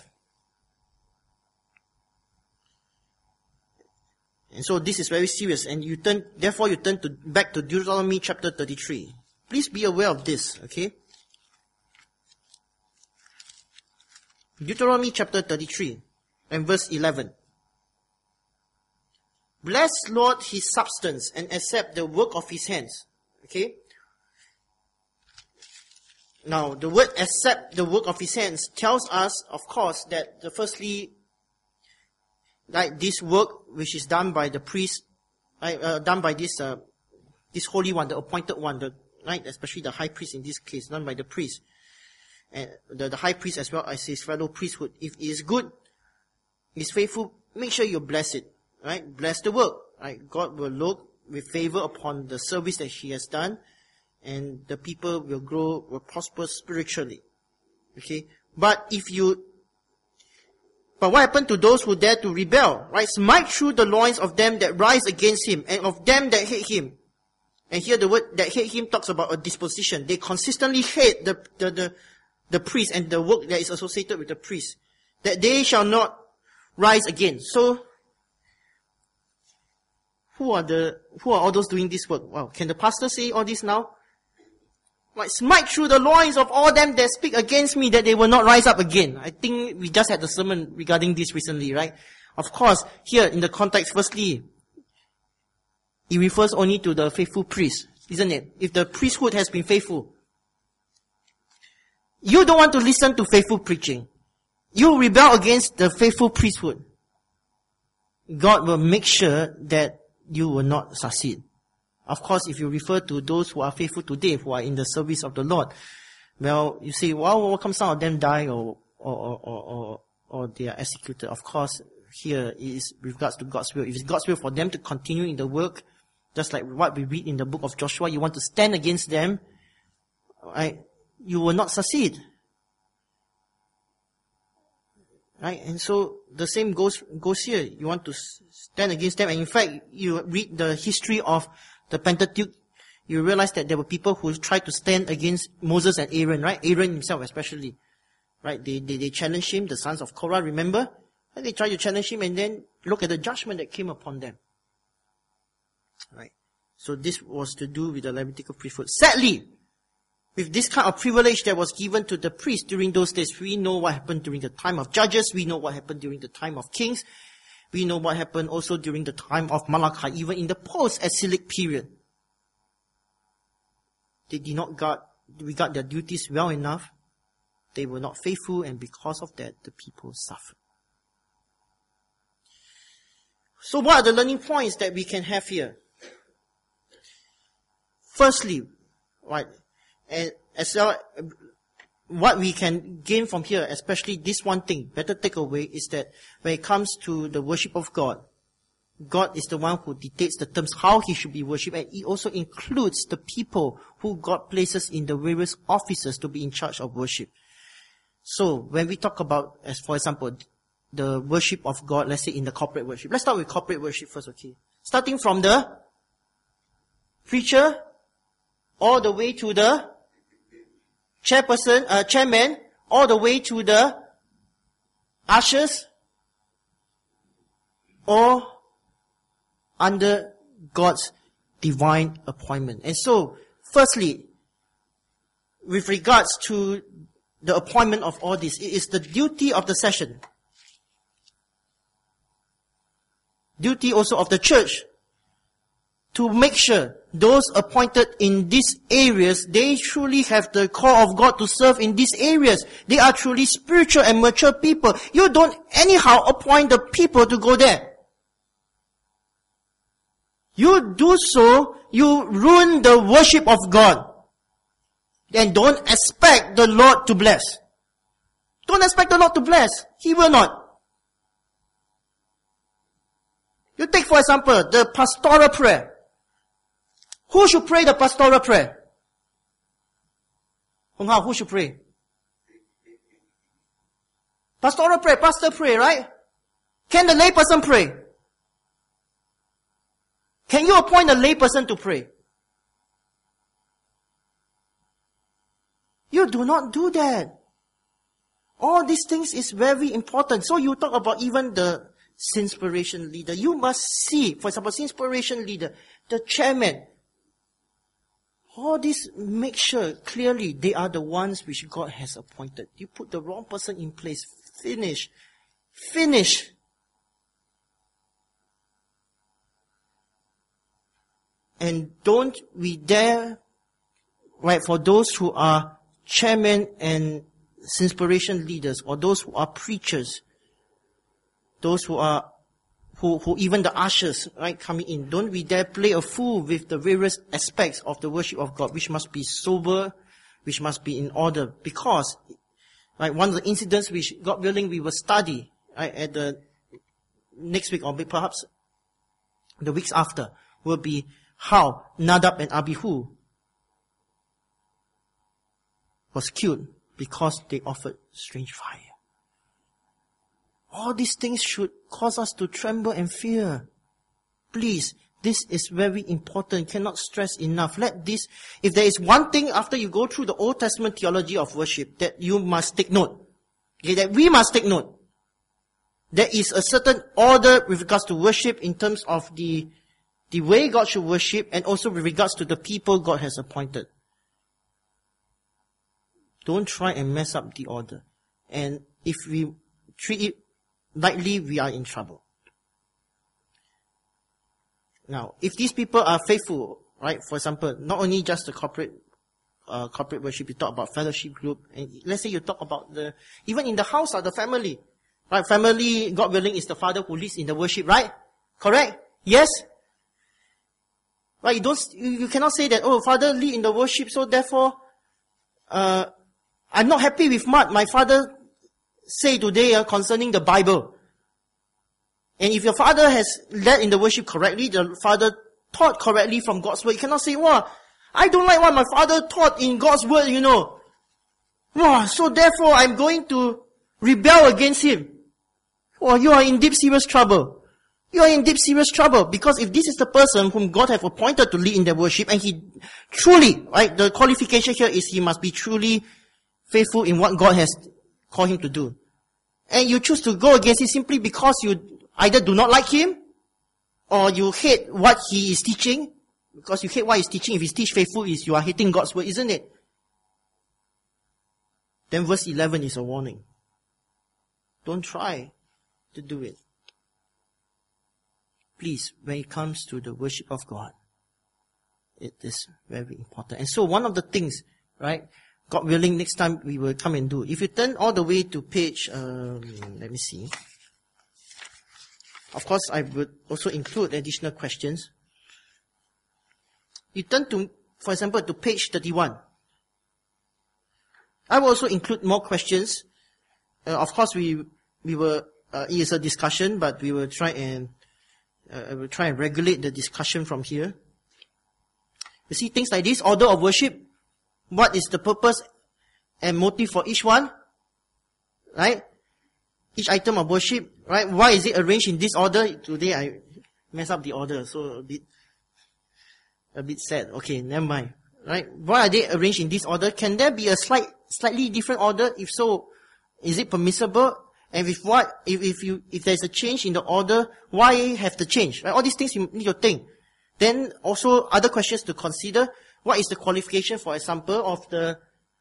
And so this is very serious. And therefore you turn back to Deuteronomy chapter 33. Please be aware of this, okay? Deuteronomy chapter 33 and verse 11. Bless Lord his substance and accept the work of his hands. Okay? Now, the word accept the work of his hands tells us, of course, that firstly, like this work which is done by the priest, done by this holy one, the appointed one, right? Especially the high priest in this case, done by the priest. And the high priest as well as his fellow priesthood. If it is good, is faithful, make sure you bless it, right? Bless the work, right? God will look with favor upon the service that he has done, and the people will grow, will prosper spiritually. Okay? But what happened to those who dare to rebel, right? Smite through the loins of them that rise against him, and of them that hate him. And here the word that hate him talks about a disposition. They consistently hate the priest and the work that is associated with the priest, that they shall not rise again. So, who are all those doing this work? Wow, can the pastor say all this now? Like, smite through the loins of all them that speak against me, that they will not rise up again. I think we just had the sermon regarding this recently, right? Of course, here in the context, firstly, it refers only to the faithful priest, isn't it? If the priesthood has been faithful, you don't want to listen to faithful preaching. You rebel against the faithful priesthood. God will make sure that you will not succeed. Of course, if you refer to those who are faithful today, who are in the service of the Lord, well, you say, well, what comes some of them die or they are executed? Of course, here it is with regards to God's will. If it's God's will for them to continue in the work, just like what we read in the book of Joshua, you want to stand against them, right? You will not succeed. Right? And so the same goes here. You want to stand against them. And in fact, you read the history of the Pentateuch, you realize that there were people who tried to stand against Moses and Aaron, right? Aaron himself especially. Right? They challenged him, the sons of Korah, remember? And they tried to challenge him, and then look at the judgment that came upon them. Right? So this was to do with the Levitical priesthood. Sadly, with this kind of privilege that was given to the priests during those days, we know what happened during the time of judges, we know what happened during the time of kings. We know what happened also during the time of Malachi, even in the post-exilic period. They did not regard their duties well enough. They were not faithful, and because of that, the people suffered. So what are the learning points that we can have here? Firstly, right, and as well, what we can gain from here, especially this one thing, better takeaway, is that when it comes to the worship of God, God is the one who dictates the terms how He should be worshipped, and He also includes the people who God places in the various offices to be in charge of worship. So, when we talk about, as for example, the worship of God, let's say in the corporate worship. Let's start with corporate worship first, okay? Starting from the preacher, all the way to the chairman, all the way to the ushers, or under God's divine appointment. And so, firstly, with regards to the appointment of all this, it is the duty of the session, duty also of the church, to make sure those appointed in these areas, they truly have the call of God to serve in these areas. They are truly spiritual and mature people. You don't anyhow appoint the people to go there. You do so, you ruin the worship of God. Then don't expect the Lord to bless. Don't expect the Lord to bless. He will not. You take, for example, the pastoral prayer. Who should pray the pastoral prayer? Hong Hao, who should pray? Pastoral prayer, pastor pray, right? Can the layperson pray? Can you appoint a layperson to pray? You do not do that. All these things is very important. So you talk about even the inspiration leader. You must see, for example, inspiration leader, the chairman. All this, make sure clearly they are the ones which God has appointed. You put the wrong person in place. Finish. And don't we dare, right, for those who are chairmen and inspiration leaders, or those who are preachers, those who are, who even the ushers, right, coming in, don't we dare play a fool with the various aspects of the worship of God, which must be sober, which must be in order, because, right, one of the incidents which, God willing, we will study, right, at the next week, or perhaps the weeks after, will be how Nadab and Abihu was killed because they offered strange fire. All these things should cause us to tremble and fear. Please, this is very important. Cannot stress enough. Let this, if there is one thing after you go through the Old Testament theology of worship that you must take note, okay, that we must take note, there is a certain order with regards to worship in terms of the way God should worship, and also with regards to the people God has appointed. Don't try and mess up the order. And if we treat it lightly, we are in trouble. Now, if these people are faithful, right, for example, not only just the corporate worship, you talk about fellowship group, and let's say you talk about even in the house or the family, right? Family, God willing, is the father who leads in the worship, right? Correct? Yes? Right, you cannot say that, oh, father lead in the worship, so therefore, I'm not happy with what my father say today concerning the Bible. And if your father has led in the worship correctly, the father taught correctly from God's word, you cannot say, wow, I don't like what my father taught in God's word, you know. Wow, so therefore I'm going to rebel against him. Well, you are in deep serious trouble. You are in deep serious trouble, because if this is the person whom God have appointed to lead in the worship, and he truly, right, the qualification here is he must be truly faithful in what God has called him to do. And you choose to go against it simply because you either do not like him, or you hate what he is teaching. Because you hate what he's teaching. If he's teach faithful, you are hating God's word, isn't it? Then verse 11 is a warning. Don't try to do it. please, when it comes to the worship of God, it is very important. And so one of the things, right, God willing, next time we will come and do. If you turn all the way to page, let me see. Of course, I would also include additional questions. You turn to, for example, to page 31. I will also include more questions. Of course, we will, it is a discussion, but we will try and regulate the discussion from here. You see, things like this, order of worship. What is the purpose and motive for each one? Right? Each item of worship, right? Why is it arranged in this order? Today I mess up the order, so a bit sad. Okay, never mind. Right? Why are they arranged in this order? Can there be a slightly different order? If so, is it permissible? And if there's a change in the order, why have the change? Right? All these things you need to think. Then also other questions to consider. What is the qualification, for example, of the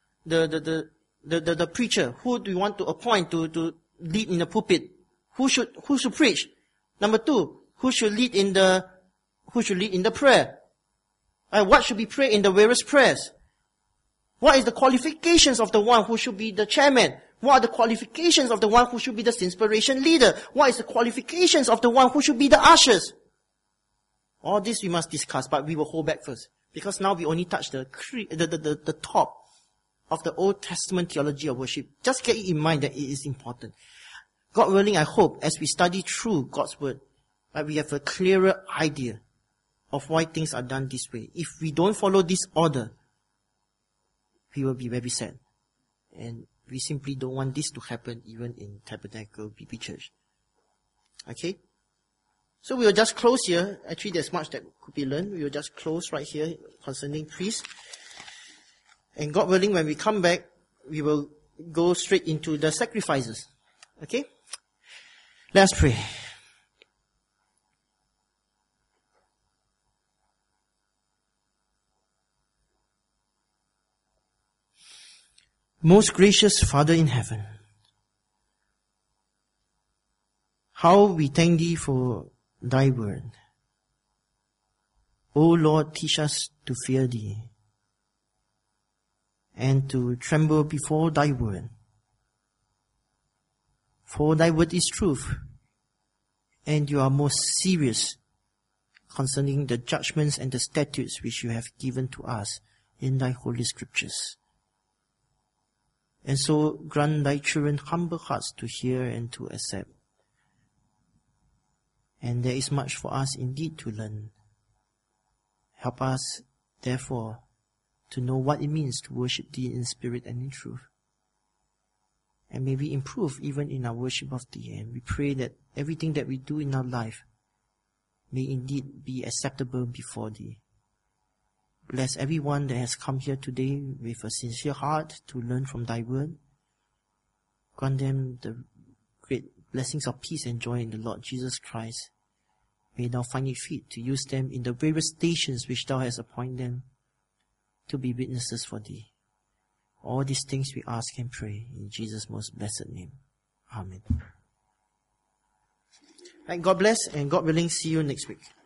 preacher? Who do you want to appoint to lead in the pulpit? Who should preach? Number 2, who should lead in the prayer? What should be prayed in the various prayers? What is the qualifications of the one who should be the chairman? What are the qualifications of the one who should be the inspiration leader? What is the qualifications of the one who should be the ushers? All this we must discuss, but we will hold back first. Because now we only touch the top of the Old Testament theology of worship. Just get it in mind that it is important. God willing, I hope, as we study through God's Word, that we have a clearer idea of why things are done this way. If we don't follow this order, we will be very sad. And we simply don't want this to happen even in Tabernacle BP Church. Okay? So we will just close here. Actually, there's much that could be learned. We will just close right here concerning priests. And God willing, when we come back, we will go straight into the sacrifices. Okay? Let us pray. Most gracious Father in heaven, how we thank Thee for Thy word. O Lord, teach us to fear Thee and to tremble before Thy word. For Thy word is truth, and You are most serious concerning the judgments and the statutes which You have given to us in Thy holy scriptures. And so grant Thy children humble hearts to hear and to accept. And there is much for us indeed to learn. Help us, therefore, to know what it means to worship Thee in spirit and in truth. And may we improve even in our worship of Thee. And we pray that everything that we do in our life may indeed be acceptable before Thee. Bless everyone that has come here today with a sincere heart to learn from Thy word. Grant them the great blessings of peace and joy in the Lord Jesus Christ. May Thou find it fit to use them in the various stations which Thou hast appointed them to be witnesses for Thee. All these things we ask and pray in Jesus' most blessed name. Amen. Right, God bless, and God willing, see you next week.